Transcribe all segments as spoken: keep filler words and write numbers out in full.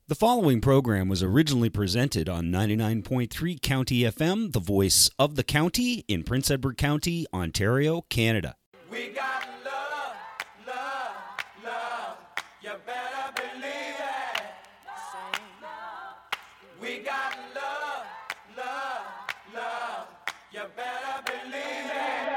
The following program was originally presented on ninety-nine point three County F M, the voice of the county in Prince Edward County, Ontario, Canada. We got love, love, love. You better believe it. We got love, love, love. You better believe it.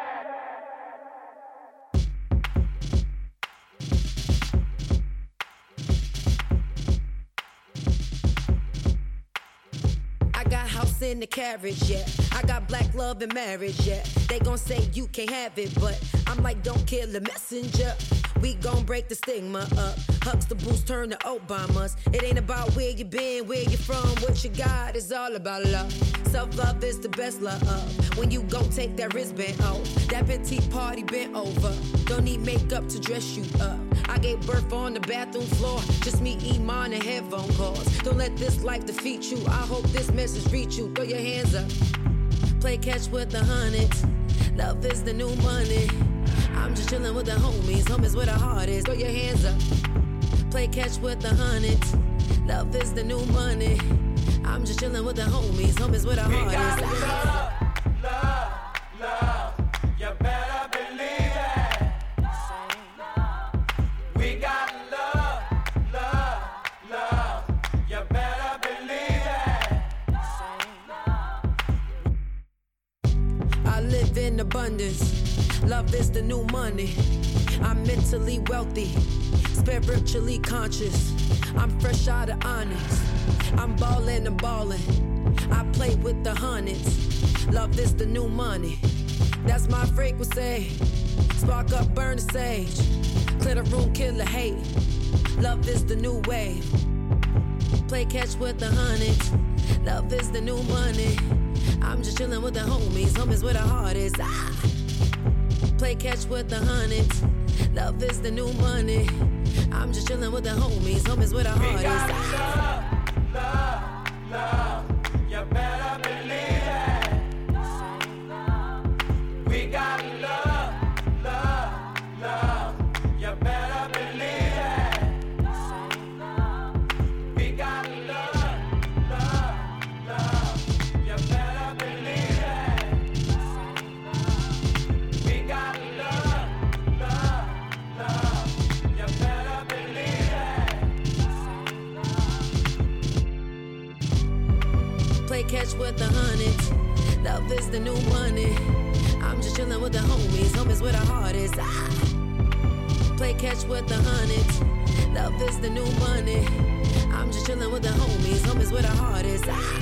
I got house in the carriage, yeah. I got black love and marriage, yeah. They gon' say you can't have it, but I'm like, don't kill the messenger. We gon' break the stigma up. Huxtables turn to Obamas. It ain't about where you been, where you from, what you got. It's all about love. Self-love is the best love. When you go take that wristband off, that petite party bent over. Don't need makeup to dress you up. I gave birth on the bathroom floor. Just me, Iman, and headphone calls. Don't let this life defeat you. I hope this message reach you. Throw your hands up. Play catch with the hundreds. Love is the new money. I'm just chillin' with the homies. Homies where the heart is. Throw your hands up. Play catch with the hundreds. Love is the new money. I'm just chillin' with the homies. Homies where the We heart got is. love, love, love. You better believe it. We got love, love, love. You better believe it. I live in abundance. Love is the new money. I'm mentally wealthy, spiritually conscious. I'm fresh out of Onyx. I'm ballin' and ballin'. I play with the hundreds. Love is the new money. That's my frequency. Spark up, burn the sage. Clear the room, kill the hate. Love is the new wave. Play catch with the hundreds. Love is the new money. I'm just chillin' with the homies. Homies where the heart is. Ah. Play catch with the hundreds. Love is the new money. I'm just chillin' with the homies. Homies where the We heart got is. love, love, love. You better believe it. We got love, love, love. You better believe it. We got love, love, love. You better believe it. We got love, love, love. You better believe it. Play catch with the hundreds. Love is the new money. I'm just chillin' with the homies. Homies where the heart is. Ah. Play catch with the hundreds. Love is the new money. I'm just chillin' with the homies. Homies where the heart is. Ah.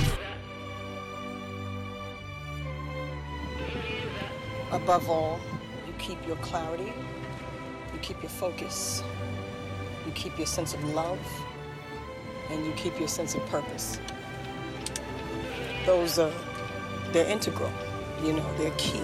Above all, you keep your clarity, you keep your focus, you keep your sense of love, and you keep your sense of purpose. Those are, they're integral, you know, they're key.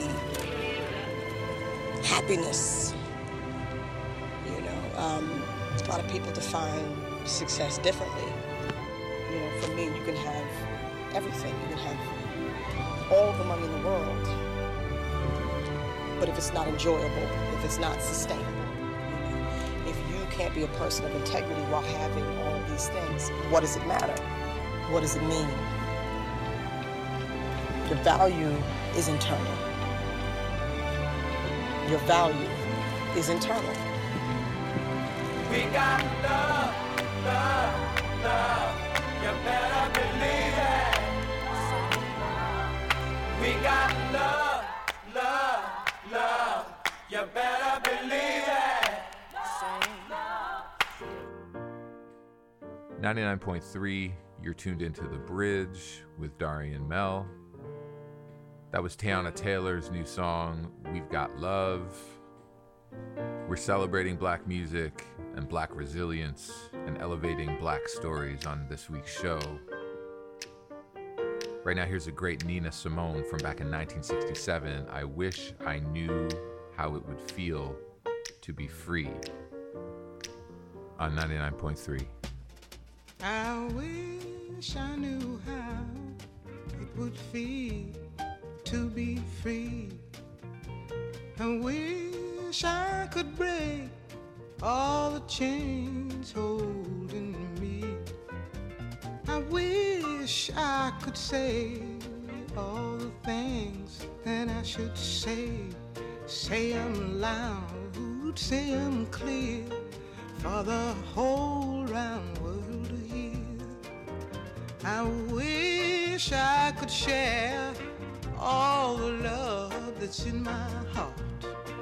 Happiness, you know, um, a lot of people define success differently. You know, for me, you can have everything. You can have all the money in the world, but if it's not enjoyable, if it's not sustainable, you know, if you can't be a person of integrity while having all these things, what does it matter? What does it mean? Your value is internal. Your value is internal. We got love, love, love. You better believe it. We got love, love, love. You better believe it. ninety-nine point three, you're tuned into The Bridge with Darian Mel. That was Teyana Taylor's new song, We've Got Love. We're celebrating Black music and Black resilience and elevating Black stories on this week's show. Right now, here's a great Nina Simone from back in nineteen sixty-seven. I wish I knew how it would feel to be free on ninety-nine point three. I wish I knew how it would feel to be free. I wish I could break all the chains holding me. I wish I could say all the things that I should say. Say 'em loud, say 'em clear, for the whole round world to hear. I wish I could share all the love that's in my heart.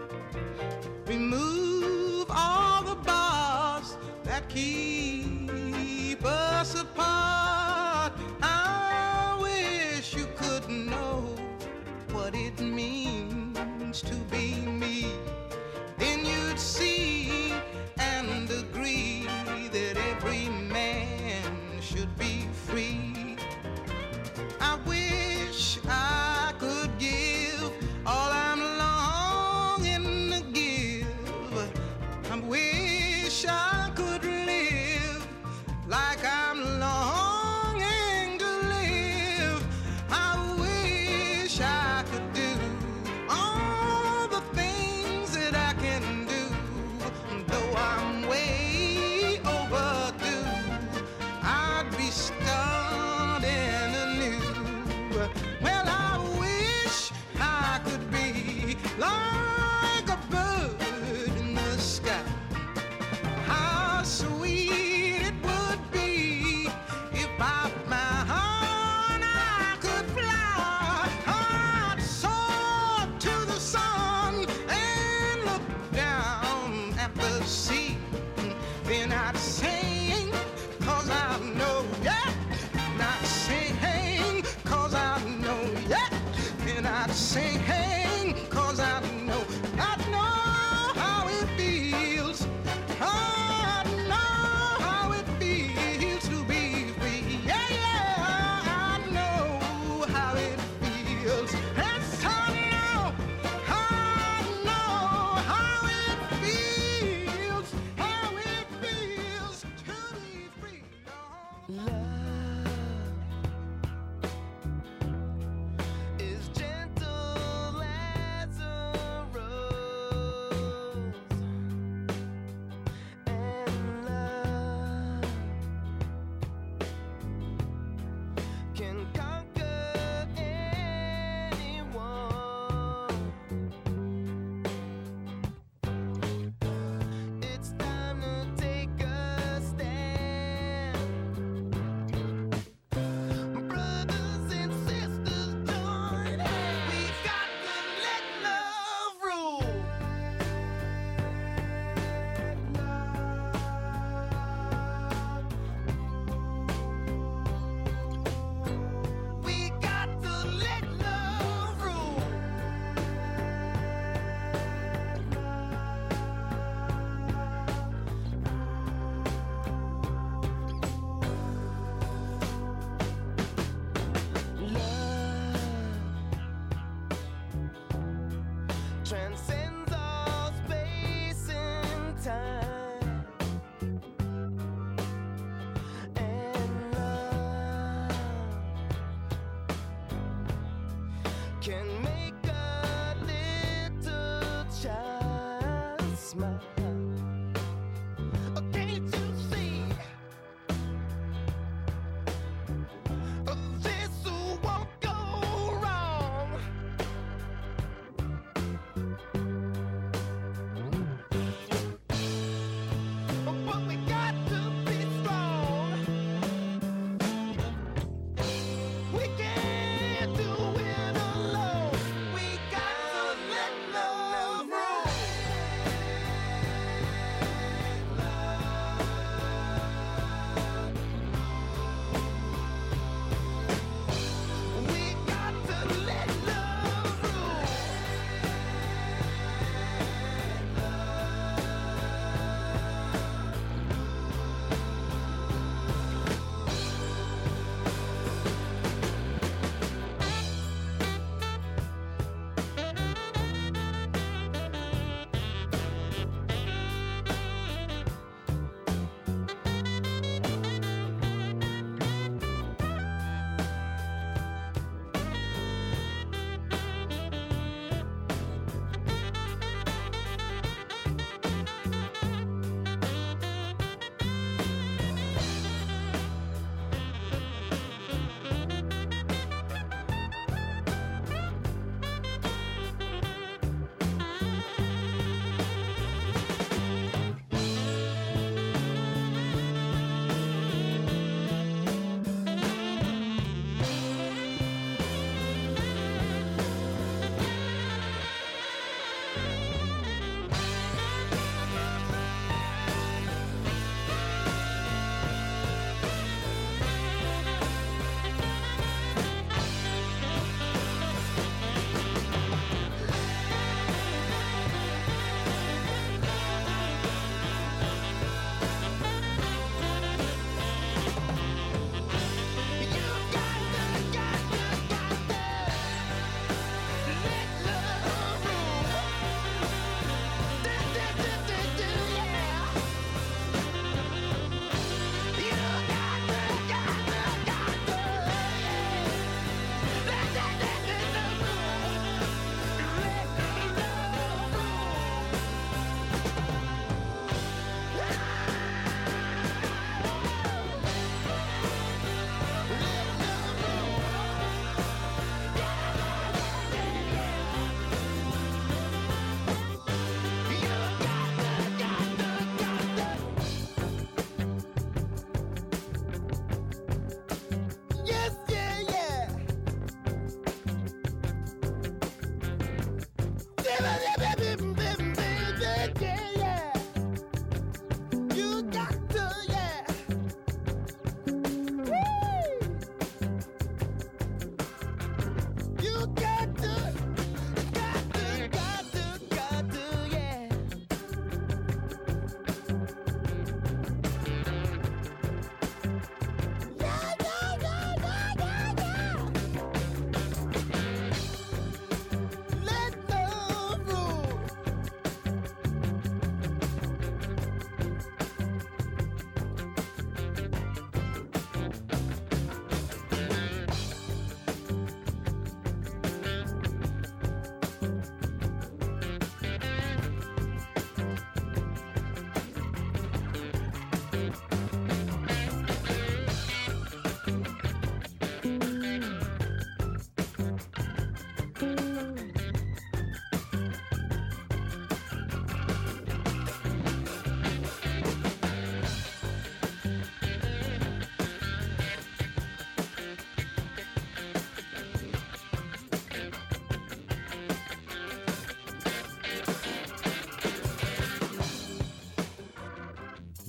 Remove all the bars that keep us apart. I wish you could know what it means to be me. Then you'd see and agree that every man should be free. I wish I could give all I'm longing to give. I wish I could live like I'm longing to live. I wish I could do all the things that I can do, though I'm way overdue. I'd be starting anew. Well, I wish I could be like a bird in the sky. How sweet it would be if by my heart I could fly. I'd soar to the sun and look down at the sea. Then I'd sing, 'cause I know, yeah,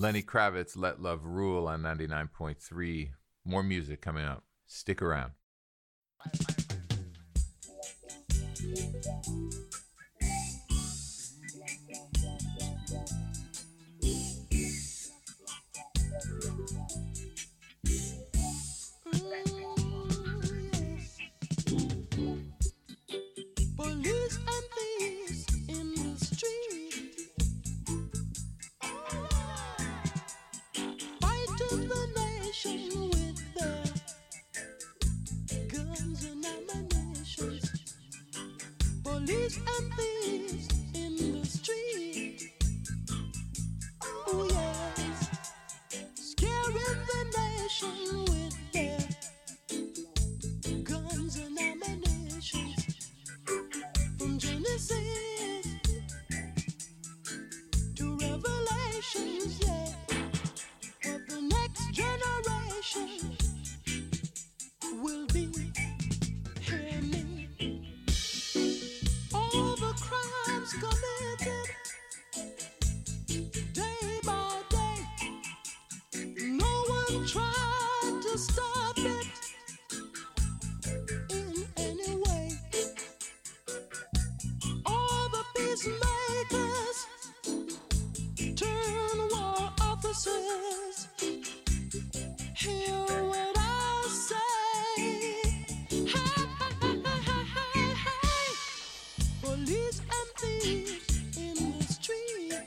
Lenny Kravitz, Let Love Rule on ninety-nine point three. More music coming up. Stick around. Police and thieves in the street, fighting the nation with their guns and ammunition. Police and thieves in the street, oh yes, scaring the nation with their guns and ammunition. From Genesis to Revelations, yeah, but the next generation will be, hear me, all the crimes committed day by day, no one tried to stop it in any way. All the peacemakers turn war officers. Hear what I say. Hey, hey, hey, hey. Police and thieves in the street,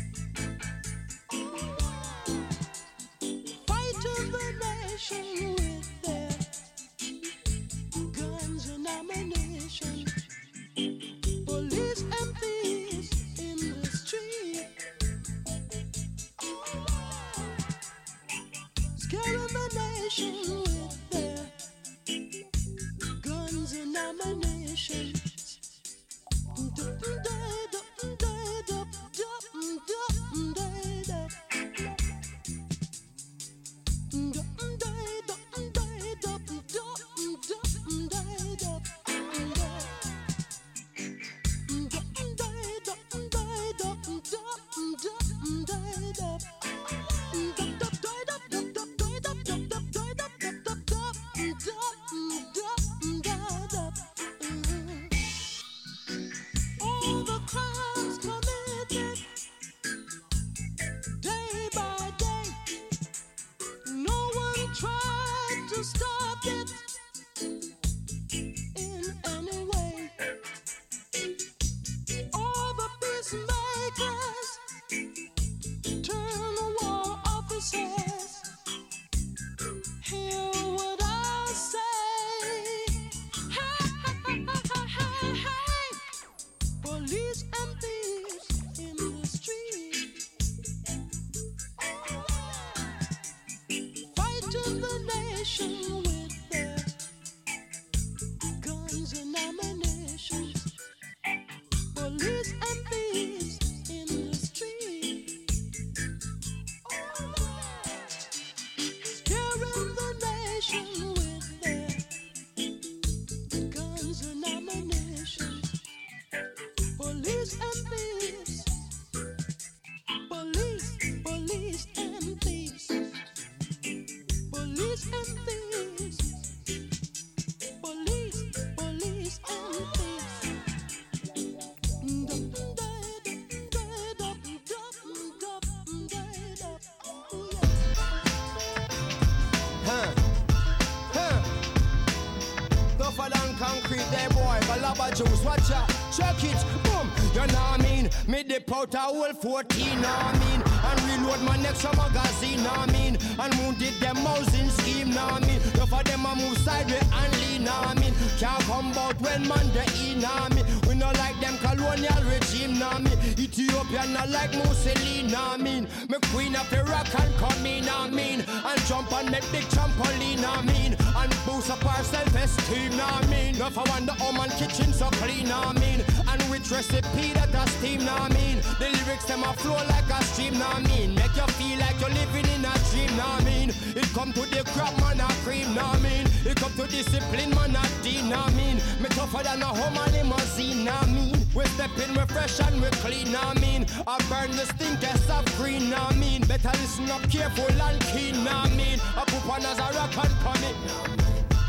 fighting the nation with their guns and ammunition. Police and thieves in the street, scaring the nation with their guns and ammunition. All the crimes committed day by day, no one tried to stop it in any way. All the peacemakers turn war officers. Hear what I say. Hey, hey, hey, hey, hey. Police and thieves in the street, fighting the nation with their guns and ammunition. Police and thieves in the street, scaring the nation with their guns and ammunition. Police and thieves, police, police and thieves, police and thieves, police, police and thieves. Huh. Huh. Tougher than concrete, there boy, Galaba juice, watch out, check it, boom, you know what I mean, me dip out a whole fourteen, know what I mean, and reload my next magazine, know what I mean, and wounded them housing scheme, know what I mean, enough of them a move sideways and lean, know what I mean, can't come out when man they eat, know what I mean, we no like them colonial regime, know what I mean, Ethiopia not like Mussolini, know what I mean, me queen of Iraq and come in, know what I mean, and jump on that big trampoline, know what I mean, and boost up our self-esteem, know what I mean, enough of wonder how man kitchen so clean, know what I mean, and with recipe that a steam, know what I mean, the lyrics them a flow like a stream, know what I mean, make you feel like you're living in a dream, know what I mean, it come to the crap man a cream, know what I mean, it it up to discipline, man, not dean, I mean. Me tougher than a Hummer limousine, I mean. We step in, we fresh and we clean, I mean. I burn the stinkers of green, I mean. Better listen up careful and keen, I mean. I poop on as a rock and come in.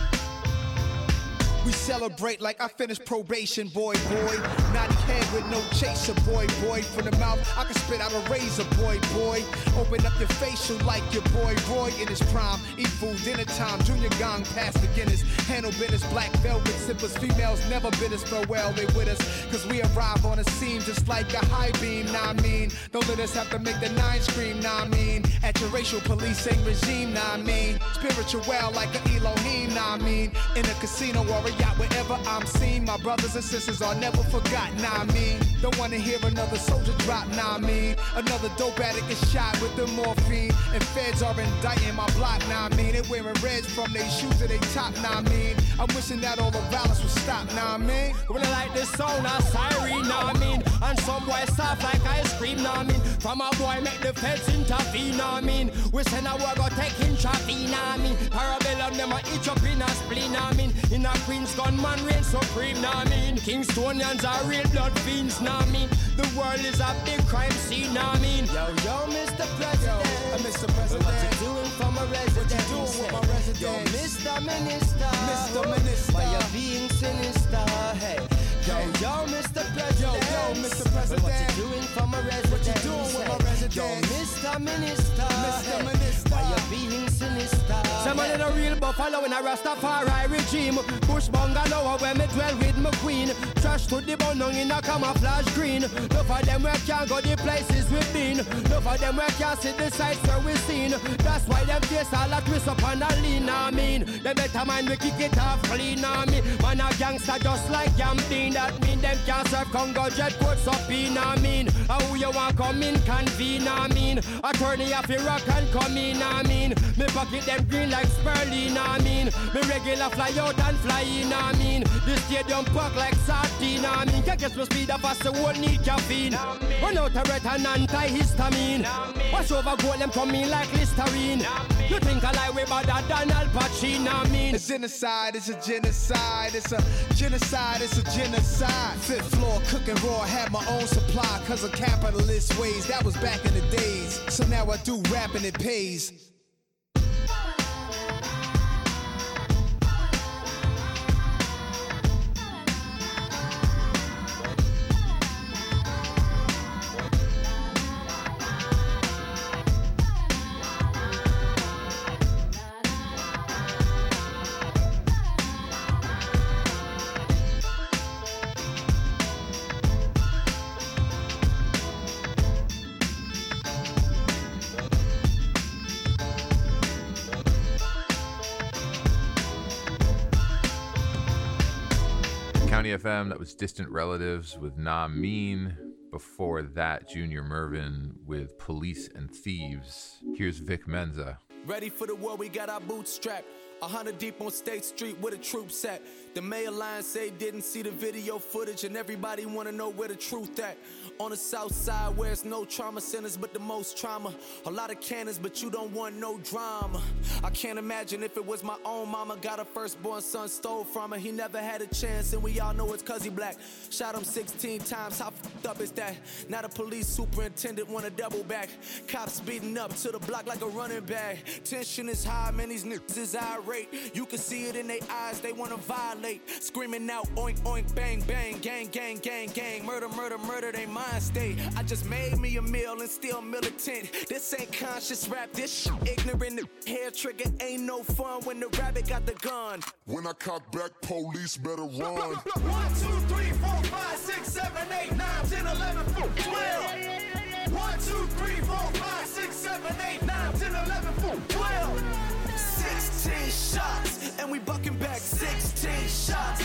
We celebrate like I finished probation, boy, boy. Naughty head with no chaser, boy, boy. From the mouth, I can spit out a razor, boy, boy. Open up your facial like your boy, Roy in his prime. Eat food, dinner time, junior gong, past beginners. Handle business, black velvet sippers. Females never bid us farewell, they with us. Cause we arrive on a scene just like a high beam, nah, I mean. Don't let us have to make the nine scream, nah, I mean. At your racial policing regime, nah, I mean. Spiritual well like an Elohim, nah, I mean. In a casino or a yacht, wherever I'm seen, my brothers and sisters are never forgotten, nah, I mean. Don't wanna hear another soldier drop, nah, I mean. Another dope addict is shot with the morphine, and feds are indicting my block, nah, I mean. They wearing reds from their shoes to their top, nah, I mean. I'm wishing that all the violence would stop, nah, I mean. When I like this sound of siren, nah, I mean. And some boy soft like ice cream, nah, I mean. From a boy make the feds intervene, nah, I mean. We send a war go take intravene, nah, I mean. Parabellum them a itch up in a spleen, nah, I mean. In a Queen's gunman reign supreme, nah, I mean. Kingstonians are real blood fiends, nah, I mean. The world is a big crime scene, nah, I mean. Yo, yo, Mister President, yo, Mister President, what you doing for my resident? What you doing with my resident? Yo, Mister Minister, Mister Minister, why you being sinister? Hey, yo, yo, Mister President, yo, yo, Mister President, what you doing for my resident? What you doing with my resident? Yo, Mister Minister, Mister hey, Minister, why you being sinister? Somebody in a real buffalo in a Rastafari regime. Bush bungalow where me dwell with my queen. Trash to the bone in a camouflage green. No for them where can't go the places we've been. No for them where can't see the sights where we seen. That's why them face all a twist up and a lean, I mean. Them better mind we kick it off clean, I mean. Man a gangster just like Gambin. That mean them can't serve Congo jet coats up in, I mean. How who you want come in convene, I mean. Attorney of Iraq and come in, I mean. Me pocket them green like Sperling, I mean. Me regular fly out and fly in, I mean. The stadium park like sardine, I mean. Can't get no speed up as the whole need caffeine. Run out a red and anti-histamine. Wash over gold, them come in like Listerine. You think I lie way better than Al Pacino, I mean. A genocide, it's a genocide. It's a genocide, it's a genocide. Fifth floor, cooking raw, had my own supply. Cause of capitalist ways, that was back in the days. So now I do rap and it pays. County F M, that was Distant Relatives with Nah Mean. Before that, Junior Murvin with Police and Thieves. Here's Vic Menza. Ready for the war, we got our boots strapped. A hundred deep on State Street where the troops at. The mayor line say didn't see the video footage, and everybody wanna know where the truth at. On the south side where it's no trauma centers but the most trauma. A lot of cannons but you don't want no drama. I can't imagine if it was my own mama. Got her firstborn son stole from her. He never had a chance and we all know it's cause he black. Shot him sixteen times, how f***ed up is that? Now the police superintendent wanna double back. Cops speeding up to the block like a running back. Tension is high, man, these niggas is irate. You can see it in their eyes, they wanna violate. Screaming out oink oink bang bang. Gang gang gang gang. Murder murder murder, they mind state. I just made me a meal and still militant. This ain't conscious rap, this shit ignorant. The hair trigger ain't no fun when the rabbit got the gun. When I cock back, police better run. One, two, three, four, five, six, seven, eight, nine, ten, eleven, twelve. One, two, three, four, five, six, seven, eight, nine, ten, eleven, twelve. Sixteen shots, and we bucking back. Sixteen shots.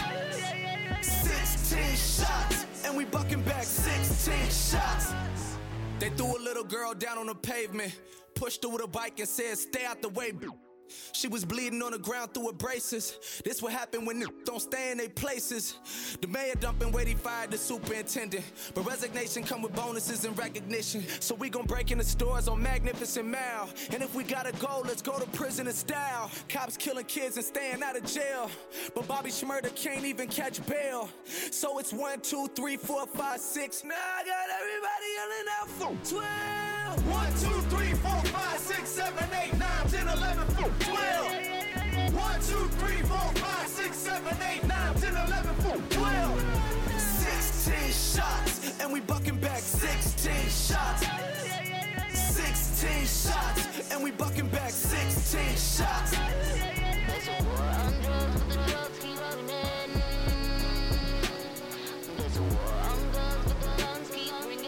Sixteen shots, and we bucking back. Sixteen shots. They threw a little girl down on the pavement, pushed her with a bike and said, "Stay out the way." She was bleeding on the ground through her braces. This what happened when niggas don't stay in their places. The mayor dumping weight, he fired the superintendent. But resignation come with bonuses and recognition. So we gon' break in the stores on Magnificent Mile. And if we gotta go, let's go to prison in style. Cops killing kids and staying out of jail. But Bobby Shmurda can't even catch bail. So it's one, two, three, four, five, six. Now I got everybody yelling out for twelve. One, two, three, four, five, six, seven, eight, nine, ten, eleven, twelve. One, two, three, four, five, six, seven, eight, nine, ten, eleven, twelve. Sixteen shots, and we bucking back. Sixteen shots. Sixteen shots, and we bucking back. Sixteen shots. There's a war on drugs, but the drugs keep running. There's a war on guns, but the guns keep ringing.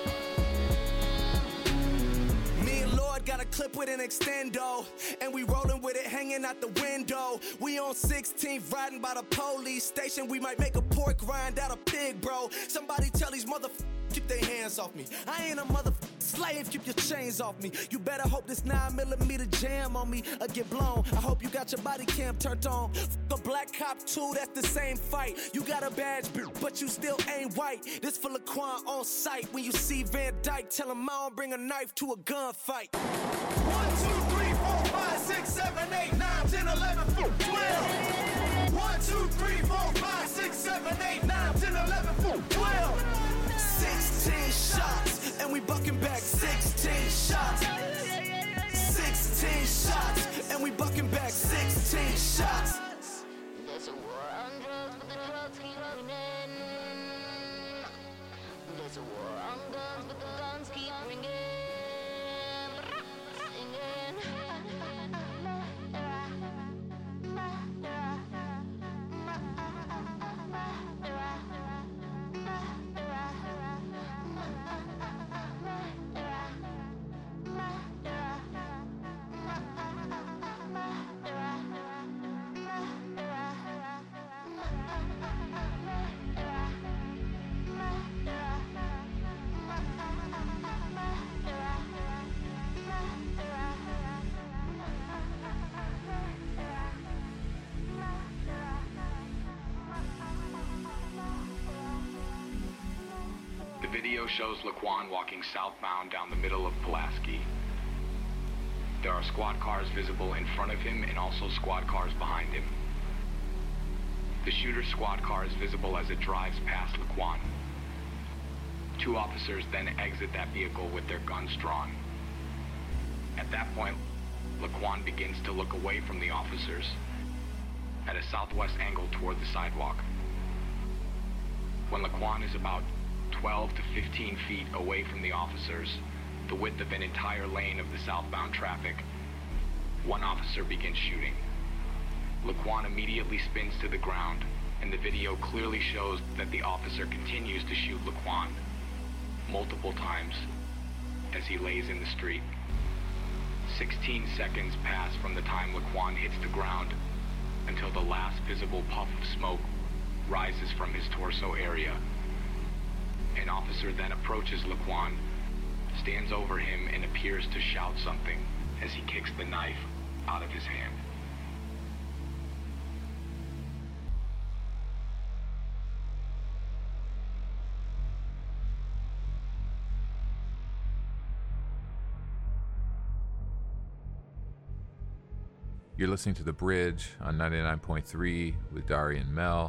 Me and Lord got a clip with an extendo, and we rolling with it hanging out the window. We on sixteenth riding by the police station. We might make a pork rind out of pig, bro. Somebody tell these motherfuckers keep their hands off me. I ain't a motherfucking slave, keep your chains off me. You better hope this nine millimeter jam on me or get blown. I hope you got your body cam turned on. F a black cop too, that's the same fight. You got a badge, but you still ain't white. This for Laquan on sight. When you see Van Dyke, tell him I don't bring a knife to a gunfight. One, two, three, four, five, six, seven, eight, nine, ten, eleven, twelve. One, two, three, four, five, six, seven, eight, nine, ten, eleven, twelve. Sixteen shots, and we bucking back. Sixteen shots. Sixteen shots, and we bucking back. Sixteen shots. There's a war on drugs, but the drugs keep running. There's a war on guns, but the guns keep ringing. The video shows Laquan walking southbound down the middle of Pulaski. There are squad cars visible in front of him and also squad cars behind him. The shooter's squad car is visible as it drives past Laquan. Two officers then exit that vehicle with their guns drawn. At that point, Laquan begins to look away from the officers at a southwest angle toward the sidewalk. When Laquan is about twelve to fifteen feet away from the officers, the width of an entire lane of the southbound traffic, one officer begins shooting. Laquan immediately spins to the ground, and the video clearly shows that the officer continues to shoot Laquan multiple times as he lays in the street. sixteen seconds pass from the time Laquan hits the ground until the last visible puff of smoke rises from his torso area. An officer then approaches Laquan, stands over him, and appears to shout something as he kicks the knife out of his hand. You're listening to The Bridge on ninety-nine point three with Dari and Mel.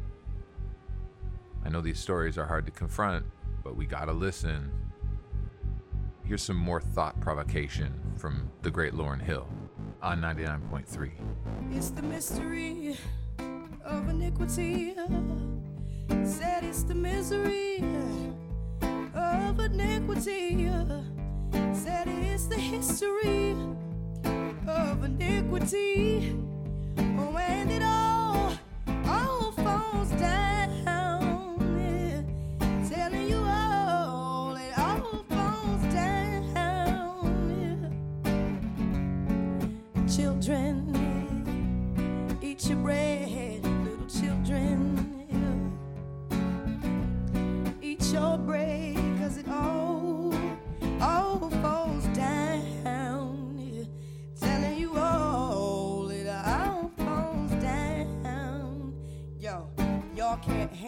I know these stories are hard to confront, but we gotta listen. Here's some more thought provocation from the great Lauryn Hill on ninety-nine point three. It's the mystery of iniquity. Said it's the misery of iniquity. Said it's the history of iniquity. Oh, and it all, all falls down. Yeah. Telling you all, it all falls down. Yeah. Children, yeah. Eat your bread, little children. Yeah. Eat your bread, 'cause it all, all falls down. Yeah. Telling you all.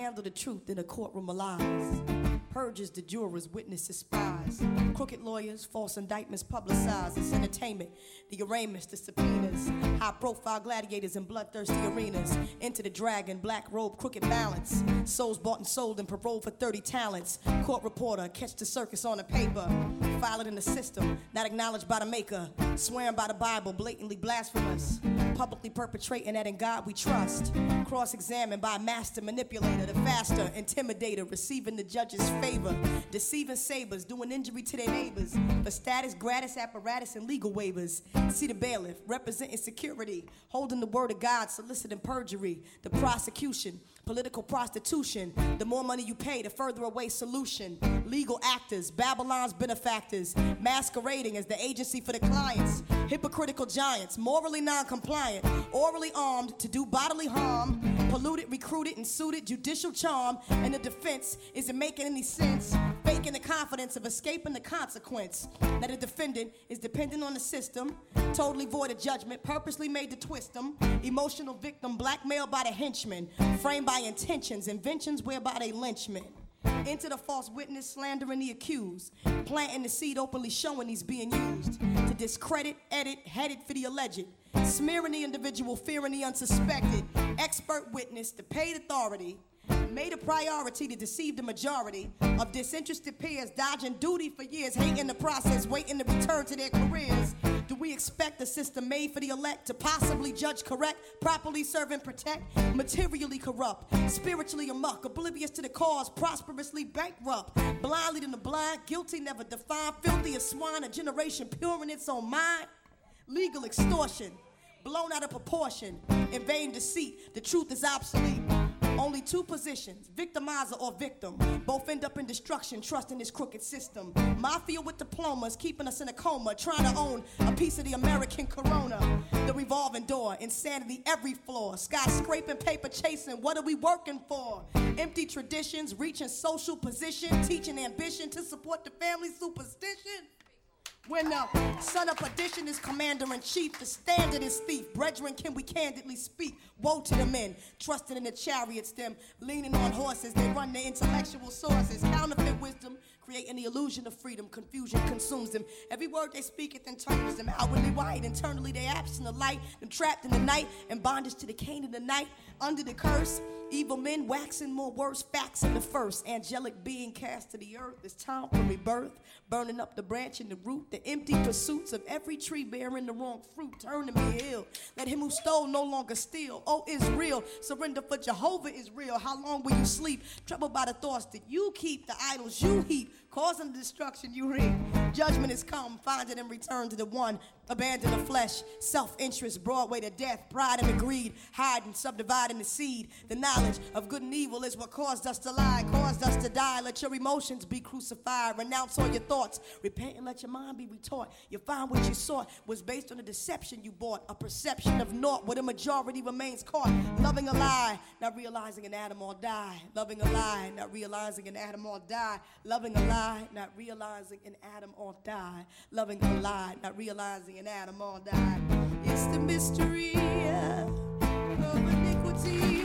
handle the truth in a courtroom of lies. Purges the jurors, witnesses, spies. Crooked lawyers, false indictments publicized. It's entertainment, the arraignments, the subpoenas. High-profile gladiators in bloodthirsty arenas. Enter the dragon, black robe, crooked balance. Souls bought and sold and paroled for thirty talents. Court reporter, catch the circus on the paper. File it in the system, not acknowledged by the maker. Swearing by the Bible, blatantly blasphemous. Publicly perpetrating that in God we trust. Cross-examined by a master manipulator, the faster intimidator, receiving the judge's favor. Deceiving sabers, doing injury to their neighbors. For status, gratis apparatus, and legal waivers. See the bailiff, representing security. Holding the word of God, soliciting perjury. The prosecution, political prostitution. The more money you pay, the further away solution. Legal actors, Babylon's benefactors. Masquerading as the agency for the clients. Hypocritical giants, morally non-compliant. Orally armed to do bodily harm. Polluted, recruited, and suited judicial charm. And the defense isn't making any sense. Faking the confidence of escaping the consequence. That a defendant is dependent on the system. Totally void of judgment, purposely made to twist them. Emotional victim, blackmailed by the henchmen. Framed by intentions, inventions whereby they lynchment. Into the false witness, slandering the accused. Planting the seed, openly showing he's being used. To discredit, edit, headed for the alleged. Smearing the individual, fearing the unsuspected. Expert witness, the paid authority. Made a priority to deceive the majority of disinterested peers, dodging duty for years, hating the process, waiting to return to their careers. Do we expect a system made for the elect to possibly judge correct, properly serve and protect, materially corrupt, spiritually amok, oblivious to the cause, prosperously bankrupt, blindly to the blind, guilty never defined, filthy as swine, a generation pure in its own mind, legal extortion, blown out of proportion, in vain deceit, the truth is obsolete. Only two positions, victimizer or victim. Both end up in destruction, trusting this crooked system. Mafia with diplomas, keeping us in a coma, trying to own a piece of the American corona. The revolving door, insanity every floor. Skyscraping, paper chasing, what are we working for? Empty traditions, reaching social position, teaching ambition to support the family superstition. When the son of perdition is commander-in-chief, the standard is thief. Brethren, can we candidly speak? Woe to the men, trusting in the chariots, them leaning on horses. They run their intellectual sources, counterfeit wisdom, creating the illusion of freedom. Confusion consumes them. Every word they speak, it then turns them outwardly white. Internally, they absent of light, them trapped in the night, and bondage to the cane of the night. Under the curse, evil men waxing more worse, facts in the first. Angelic being cast to the earth. It's time for rebirth, burning up the branch and the root. The empty pursuits of every tree bearing the wrong fruit. Turn to me ill. Let him who stole no longer steal. Oh, is real. Surrender for Jehovah is real. How long will you sleep? Troubled by the thoughts that you keep, the idols you heap, causing the destruction you reap. Judgment is come, find it and return to the one. Abandon the flesh, self-interest, broad way to death, pride and the greed, hiding, subdividing the seed. The knowledge of good and evil is what caused us to lie, caused us to die. Let your emotions be crucified, renounce all your thoughts, repent and let your mind be retaught. You find what you sought was based on a deception you bought, a perception of naught where the majority remains caught. Loving a lie, not realizing an atom or die. Loving a lie, not realizing an atom or die. Loving a lie, not realizing an atom or die. Loving a lie, not realizing an atom or die. It's the mystery uh, of iniquity.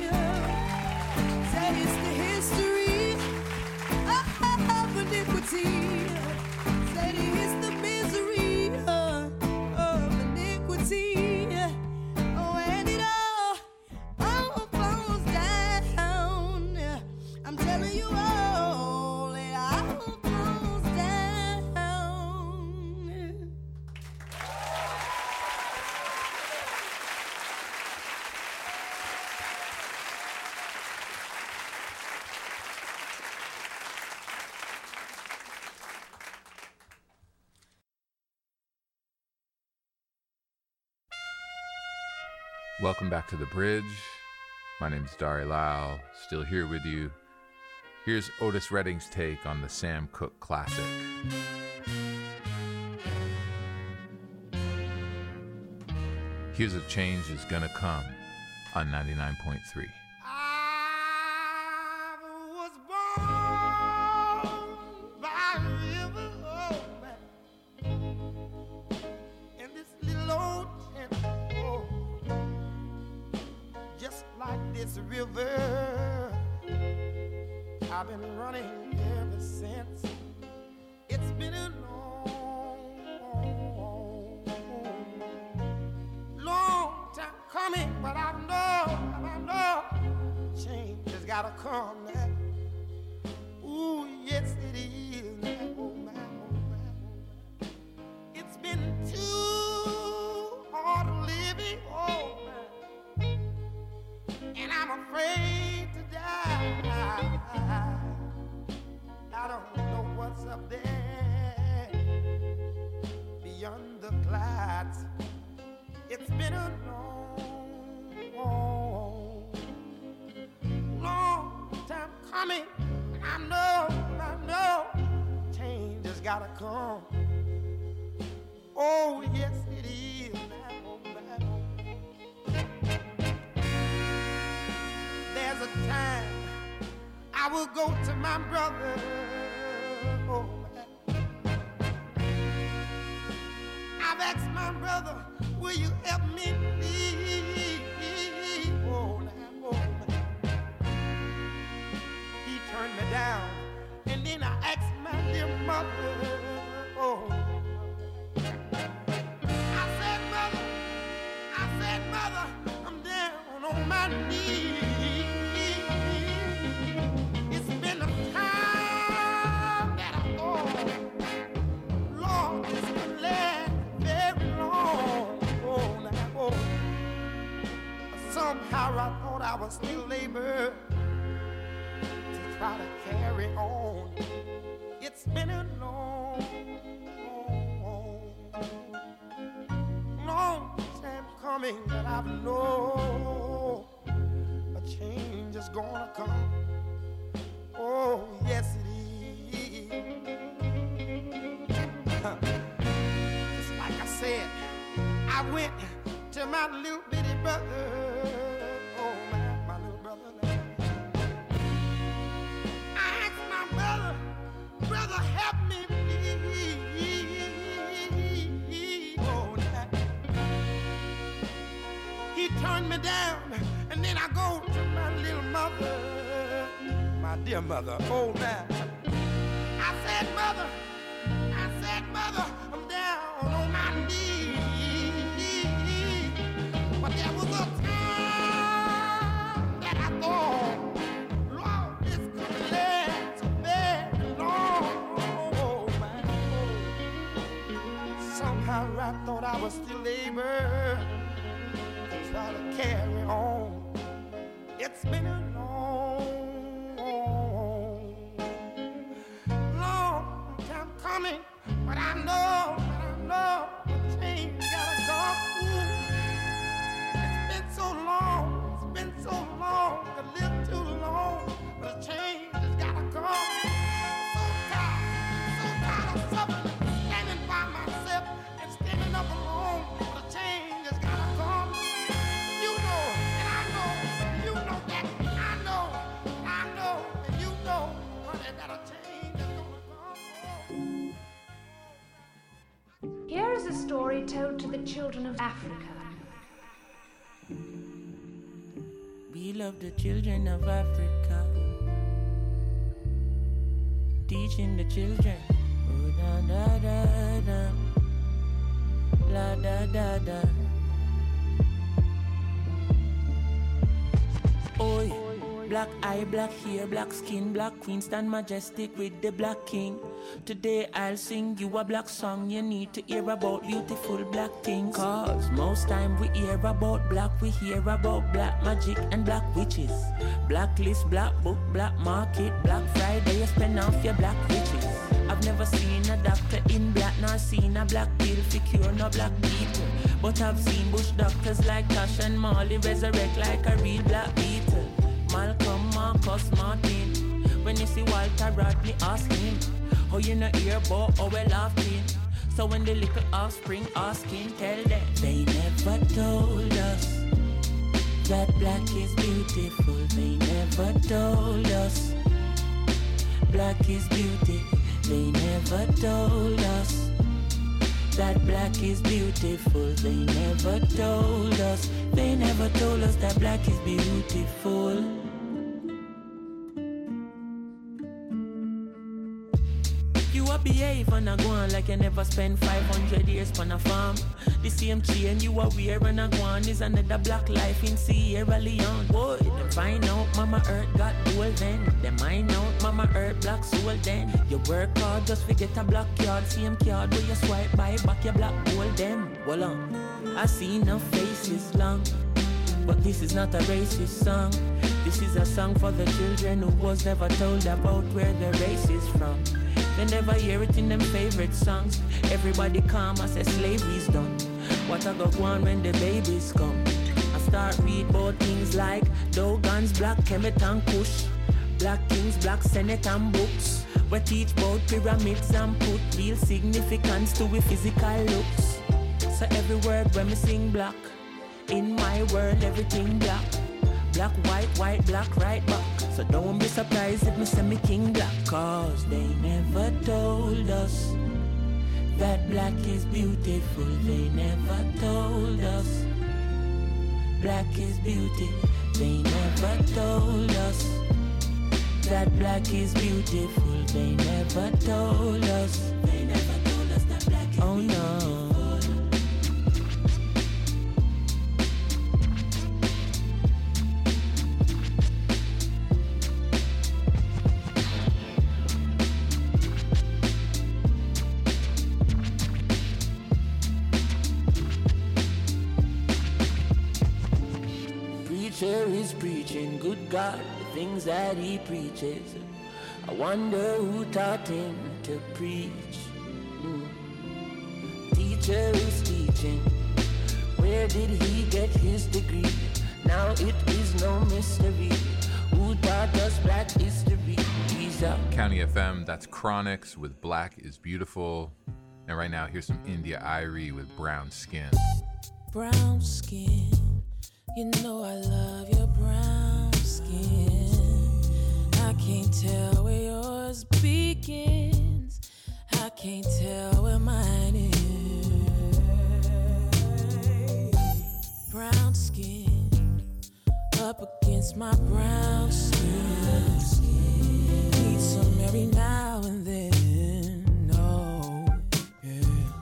Uh, say it's the history uh, of iniquity. Say it's the misery uh, of iniquity. Oh, and it all, all falls down. I'm telling you all, it all falls down. Welcome back to The Bridge. My name is Dari Lau, still here with you. Here's Otis Redding's take on the Sam Cooke classic. Here's a Change Is Gonna Come on ninety-nine point three. River I've been running ever since. It's been a long, long time coming, but I know, I know, change has gotta come now. Ooh, yes it is. Oh, my, oh, my. It's been too hard living, oh, man. And I'm afraid to die. I don't know what's up there beyond the clouds. It's been a long, long time coming. I know, I know, change has gotta come. Oh, yes it is. There's a time I will go to my brother. Oh, I've asked my brother, will you help me please? Oh, now, oh, he turned me down, and then I asked my dear mother. Oh, I said, mother, I said, mother, I'm down on my knees. It's been a time that I thought, Lord, this will last very long. Oh, now, oh. Somehow I thought I was still able to try to carry on. It's been a long, long, long time coming, but I know a change is gonna come. Oh, yes it is. Just like I said, I went to my little bitty brother. Oh, my, my little brother. I asked my brother, brother, help me, please. Oh, now. He turned me down, and then I go to my little mother, my dear mother. Oh, now. I said, mother, I said, mother, I'm down on my knees. But there was a time that I thought, Lord, this could last so very long. Oh, my Lord. Somehow I thought I was still able to try to carry on. It's been a long, long time coming, but I know, but I know the change gotta come. It's been so long, it's been so long, to live too long, but the change has gotta come. So tired, so tired of suffering, standing by myself and standing up alone, but the change has gotta come. You know, and I know, you know that, I know, I know, and you know, honey, that a change is gonna come. Here is a story told to the children of Africa. We love the children of Africa, teaching the children. Oh, da da da da, la da da da. Oi, black eye, black hair, black skin, black queen, stand majestic with the black king. Today I'll sing you a black song. You need to hear about beautiful black things. Cause most time we hear about black, we hear about black magic and black witches. Blacklist, black book, black market, Black Friday, you spend off your black riches. I've never seen a doctor in black, nor seen a black pill for cure no black people. But I've seen bush doctors like Tash and Marley resurrect like a real black beetle. Malcolm, Marcus, Martin. When you see Walter Rodney, ask him how you not hear about how we laughing. So when the little offspring asking, tell them they never told us that black is beautiful. They never told us black is beauty. They never told us that black is beautiful. They never told us. They never told us that black is beautiful. behave and I go on like you never spend five hundred years on a farm. The same chain you are wear and I go on is another black life in Sierra Leone. Boy, them find out Mama Earth got gold then. Them mind out Mama Earth black soul then. You work hard just forget a black card. Same card where you swipe by back your black gold them. Well on, I see enough faces long, but this is not a racist song. This is a song for the children who was never told about where their race is from. They never hear it in them favorite songs. Everybody calm, I say slavery's done. What I go on when the babies come? I start read about things like Dogons, Black Kemet and Kush, Black Kings, Black Senate and books. We teach about pyramids and put real significance to we physical looks. So every word when me sing black, in my world everything black. Black, white, white, black, right back. So don't be surprised if me say me king black. Cause they never told us that black is beautiful. They never told us black is beauty. They never told us that black is beautiful. They never told us. They never told us that black is oh, beautiful. Oh no. Is preaching, good God, the things that he preaches. I wonder who taught him to preach. Mm. Teacher is teaching, where did he get his degree? Now it is no mystery. Who taught us black history? He's up. County F M, that's Chronix with Black is Beautiful. And right now, here's some India Irie with Brown Skin. Brown skin. You know I love your brown skin. I can't tell where yours begins. I can't tell where mine is. Brown skin up against my brown skin. Need some every now and then. Oh, yeah.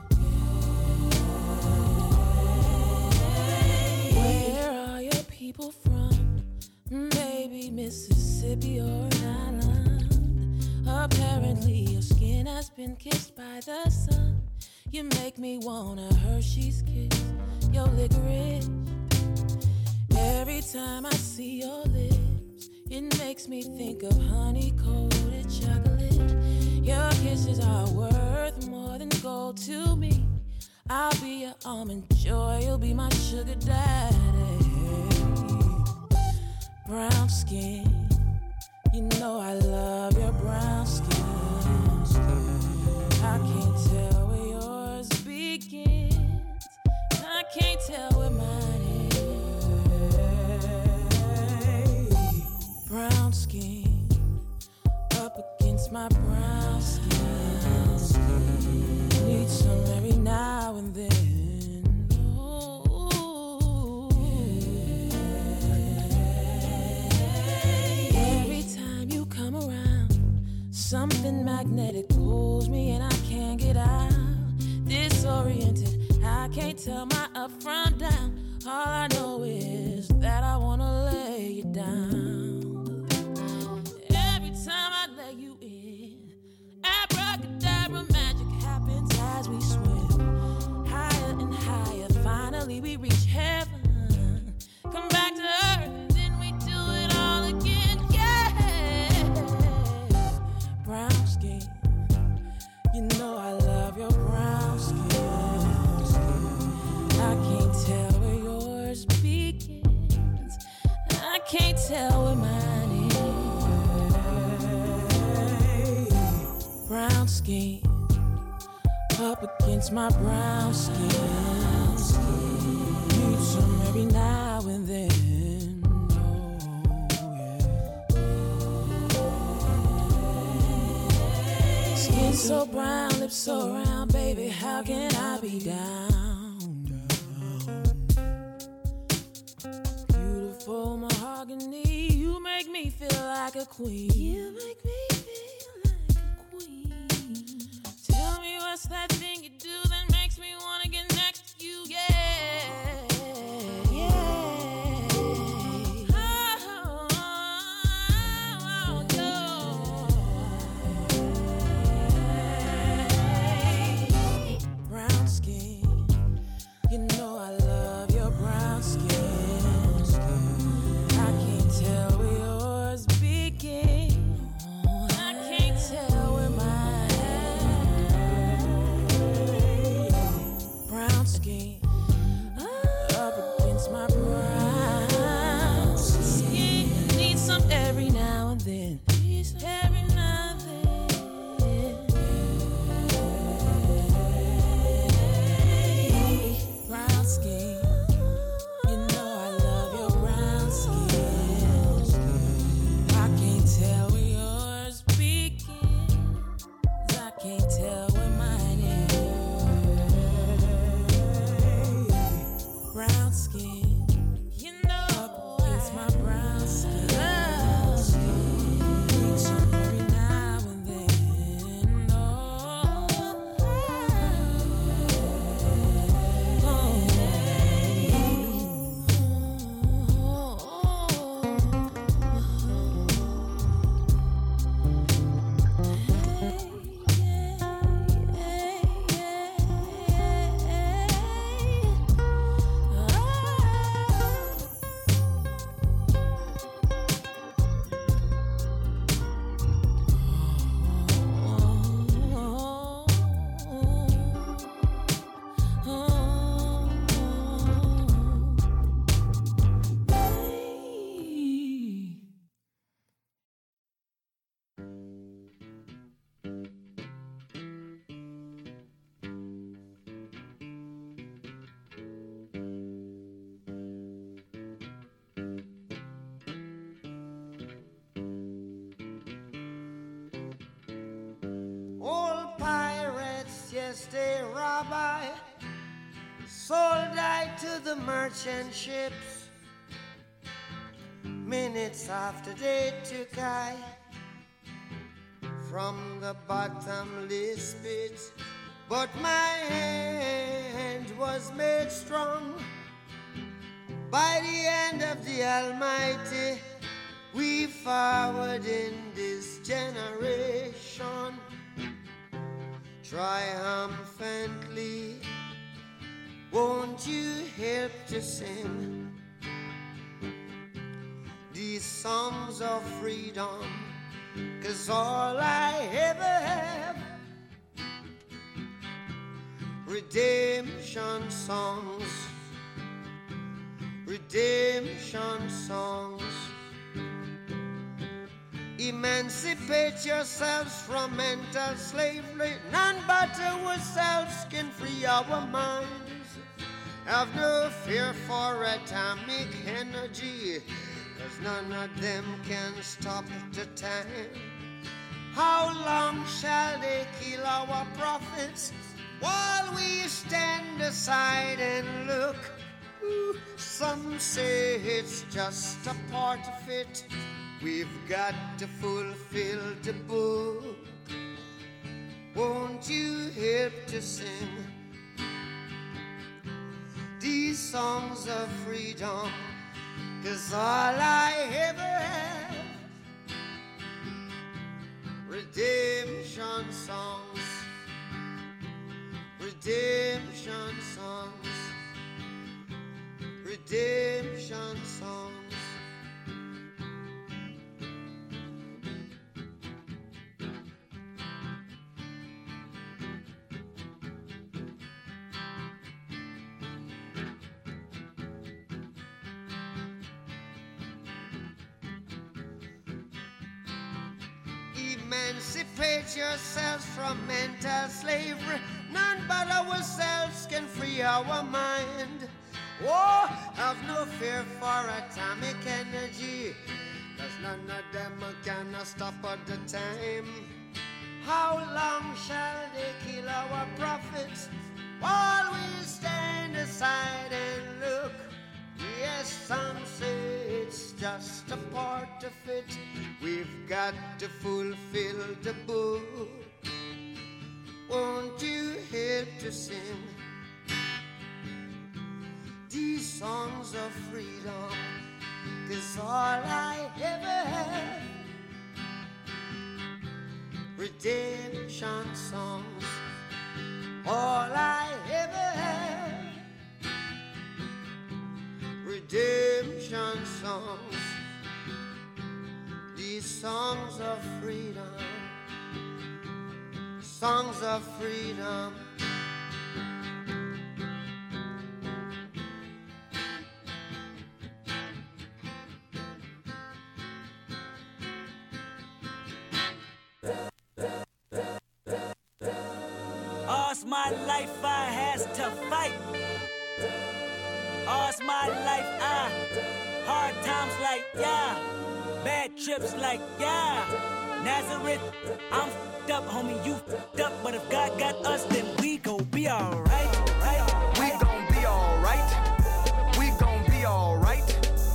People from maybe Mississippi or an island. Apparently your skin has been kissed by the sun. You make me want a Hershey's kiss, your licorice. Every time I see your lips, it makes me think of honey-coated chocolate. Your kisses are worth more than gold to me. I'll be your almond joy, you'll be my sugar daddy. Brown skin, you know I love your brown skin. I can't tell where yours begins. I can't tell where mine is. Brown skin, up against my brown skin. Need some every now and then. Something magnetic pulls me and I can't get out. Disoriented, I can't tell my up from down. All I know is that I wanna lay you down. Every time I lay you in, abracadabra magic happens as we swim. Higher and higher, finally we reach heaven. Come back to earth, then we do it all again, yeah. Brown skin, you know I love your brown skin. I can't tell where yours begins. I can't tell where mine is. Brown skin, up against my brown skin. Need some every now and then. So brown, lips so round, baby, how can I be down? Beautiful mahogany, you make me feel like a queen. You make me feel like a queen. What's that thing you do that makes me wanna get next to you? Yeah, yeah. Oh, oh, oh, oh. Brown skin, you know I love your brown skin. I can't tell where yours begin. I can't tell where mine. Brown skin up against my brown skin. Need some every now and then. Every now and then. Brown skin. You know I love your brown skin. I can't tell where yours begins. I can't tell where mine is. Brown skin. You know up against my brown skin. Brown skin. Need some every now and then. Oh, Old pirates, yes, they rob I, sold I to the merchant ships. Minutes after they took I from the bottomless pit, but my hand was made strong by the hand of the Almighty. We forward in this generation triumphantly. Won't you help to sing these songs of freedom? 'Cause all I ever have, redemption songs, redemption songs. Emancipate yourselves from mental slavery. None but ourselves can free our minds. Have no fear for atomic energy, 'cause none of them can stop the time. How long shall they kill our prophets while we stand aside and look? Ooh, some say it's just a part of it. We've got to fulfill the book. Won't you help to sing these songs of freedom? 'Cause all I ever have, redemption songs, redemption songs, redemption songs. Emancipate yourselves from mental slavery. None but ourselves can free our mind. Oh, have no fear for atomic energy, 'cause none of them can stop at the time. How long shall they kill our prophets while we stand aside and look? Yes, some say it's just a part of it. We've got to fulfill the book. Won't you to sing these songs of freedom, 'cause all I ever had, redemption songs, all I ever had, redemption songs, these songs of freedom, songs of freedom. All's my life I has to fight. All's my life I hard times like yeah, bad trips like yeah. Nazareth, I'm f***ed up, homie, you f***ed up, but if God got us, then we gon' be alright, right? We gon' be alright. We gon' be alright.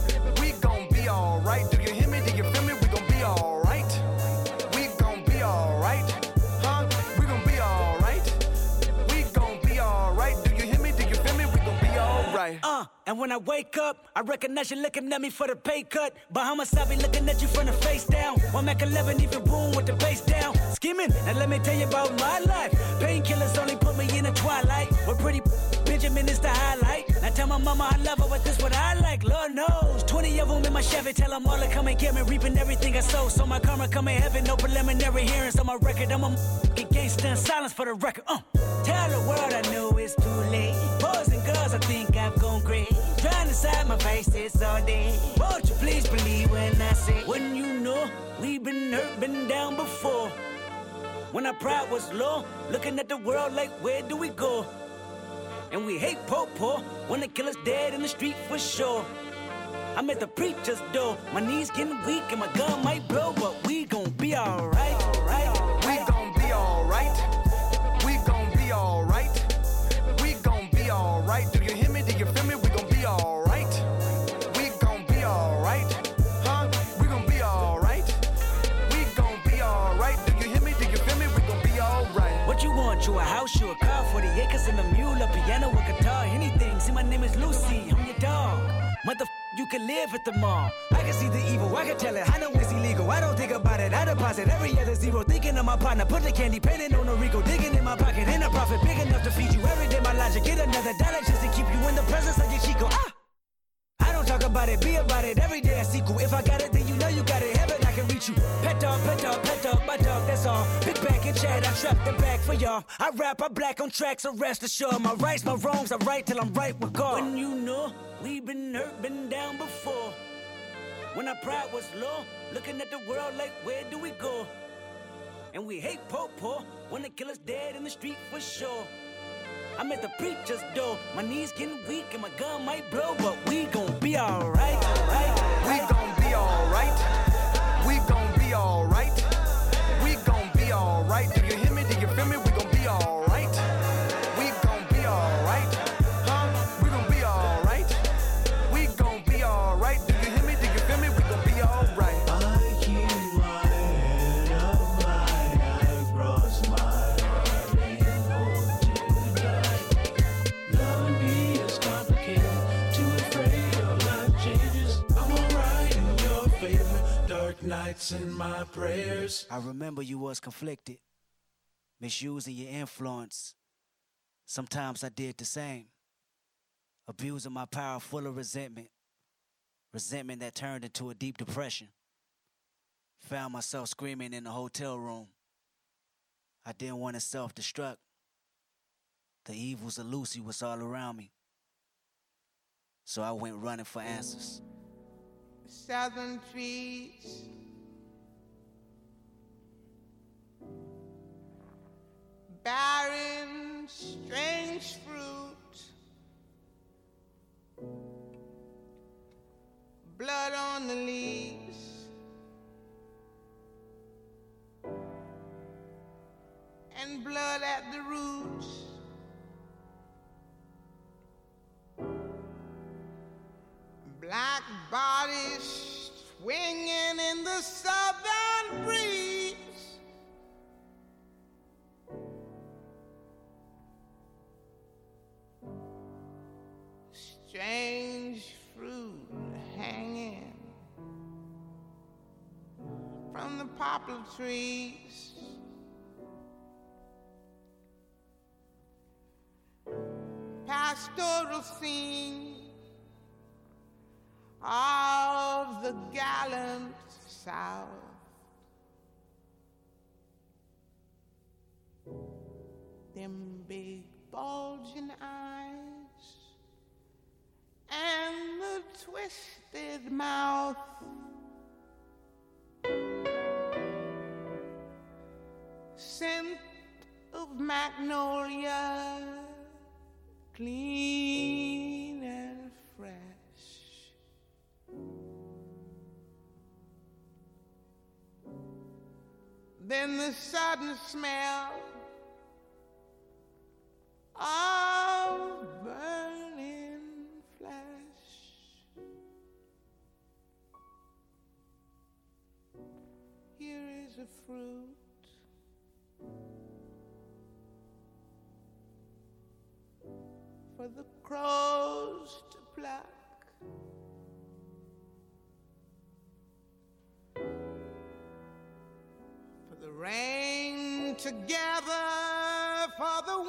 We gon' be alright. Do you hear me? Do you feel me? We gon' be alright. We gon' be alright. Huh? We gon' be alright. We gon' be alright. Do you hear me? Do you feel me? We gon' be alright. Uh, and when I wake up, I recognize you looking at me for the pay cut. Bahamas, I be looking at you from the face down. One Mac eleven, even boom with the bass down. Skimming, and let me tell you about my life. Painkillers only put me in the twilight. We're pretty Benjamin is the highlight. Now tell my mama I love her, but this what I like. Lord knows, twenty of them in my Chevy. Tell them all to come and get me, reaping everything I sow. So my karma come in heaven, no preliminary hearings on my record. I'm a f***ing gangster in silence for the record. Uh. Tell the world I know it's too late. Boys and girls, I think I've gone great. Trying to side my face, it's all day. Won't you please believe when I say, when you know we've been hurt, been down before. When our pride was low, looking at the world like, where do we go? And we hate po-po when the killer's dead in the street for sure. I'm at the preacher's door, my knees getting weak and my gun might blow, but we gon' be alright, right? We gon' be alright. We gon' be alright. We gon' be alright. Do you hear me? Do you feel me? We gon' be alright. We gon' be alright. Huh? We gon' be alright. We gon' be alright. Do you hear me? Do you feel me? We gon' be alright. What you want? You a house, you a car, forty acres and a mule, a piano, a guitar, anything. See, my name is Lucy, I'm your dog. Mother, you can live at the mall. I can see the evil, I can tell it. I know it's illegal. I don't think about it. I deposit every other zero. Thinking of my partner, put the candy painting on a Rico. Digging in my pocket, in a profit big enough to feed you every day. My logic, get another dollar just to keep you in the presence of your Chico. Ah! I don't talk about it, be about it. Every day I sequel. If I got it, then you know you got it. Heaven, I can reach you. Pet dog, pet dog, pet dog, my dog, that's all. Big back and chat, I trap the back for y'all. I rap, I black on tracks, so rest assured. My rights, my wrongs, I right till I'm right with God. When you know we've been hurt, been down before. When our pride was low, looking at the world like, where do we go? And we hate po-po when the killer's dead in the street for sure. I'm at the preacher's door, my knees getting weak and my gun might blow, but we gon' be alright, right? We gon' be alright. We gon' be alright. We gon' be alright. Do you hear me? Do you feel me? We gon' be alright. We gon' be alright. Huh? We gon' be alright. We gon' be alright. Do you hear me? Do you feel me? We gon' be alright. I keep my head up high, I cross my heart and hope to die. Love me is complicated, too afraid of life changes. I'm alright in your favor, dark nights in my prayers. I remember you was conflicted, misusing your influence. Sometimes I did the same, abusing my power full of resentment. Resentment that turned into a deep depression. Found myself screaming in the hotel room. I didn't want to self-destruct. The evils of Lucy was all around me. So I went running for answers. Southern trees, barren, strange fruit, blood on the leaves, and blood at the roots. Black bodies swinging in the southern breeze. the poplar trees. Pastoral scene of the gallant South. Them big bulging eyes and the twisted mouth. Scent of magnolia, clean and fresh. Then the sudden smell of burning flesh. Here is a fruit for the crows to pluck. For the rain to gather, for the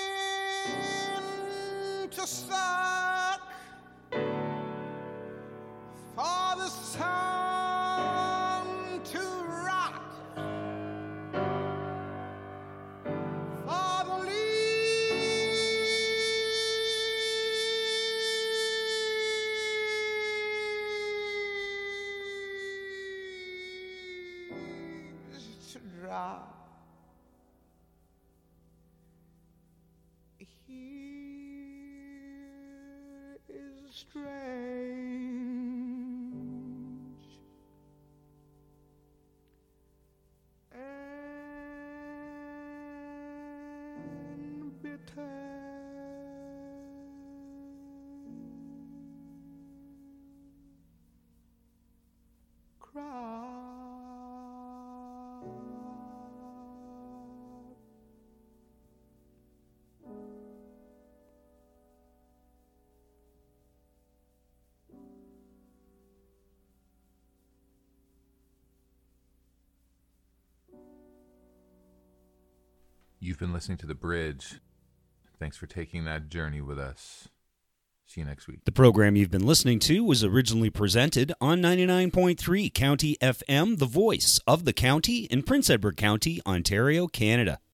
wind to suck, for the sun to rot, for the leaves to drop. Here is strange and bitter. You've been listening to The Bridge. Thanks for taking that journey with us. See you next week. The program you've been listening to was originally presented on ninety-nine point three County F M, the voice of the county in Prince Edward County, Ontario, Canada.